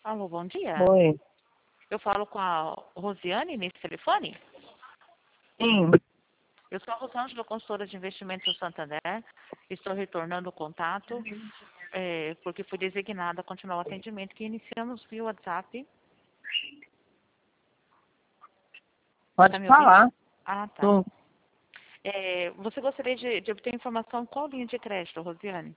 Alô, bom dia. Oi. Eu falo com a Rosiane nesse telefone? Sim. Eu sou a Rosângela, consultora de investimentos do Santander. Estou retornando o contato porque fui designada a continuar o atendimento que iniciamos via WhatsApp. Pode Tá me ouvindo? falar. Ah, tá. Tô. Você gostaria de obter informação qual linha de crédito, Rosiane?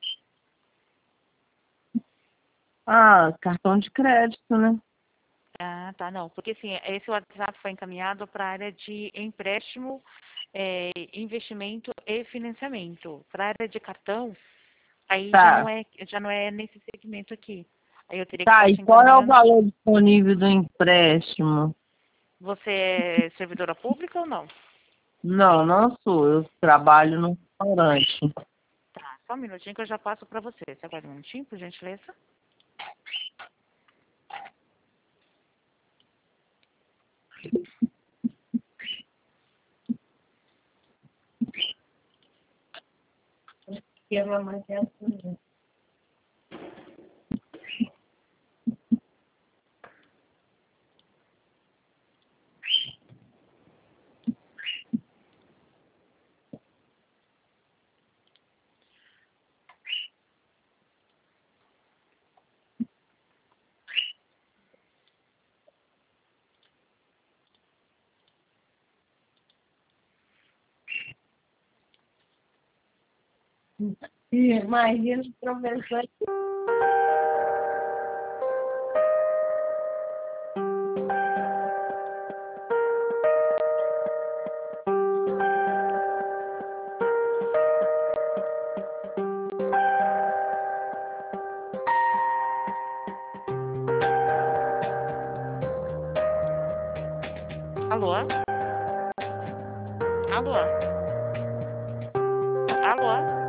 Ah, cartão de crédito, né? Ah, tá, não. Porque assim, esse WhatsApp foi encaminhado para a área de empréstimo, investimento e financiamento. Para a área de cartão, aí Tá. já não é nesse segmento aqui. Aí eu teria que Tá, estar e te qual é o encaminhando. valor disponível do empréstimo? Você é servidora pública ou não? Não, não sou. Eu trabalho no restaurante. Tá, só um minutinho que eu já passo para você. Você aguarda um minutinho, por gentileza? Que a mamãe quer assim. Imagina o professor. Alô? Alô? Alô?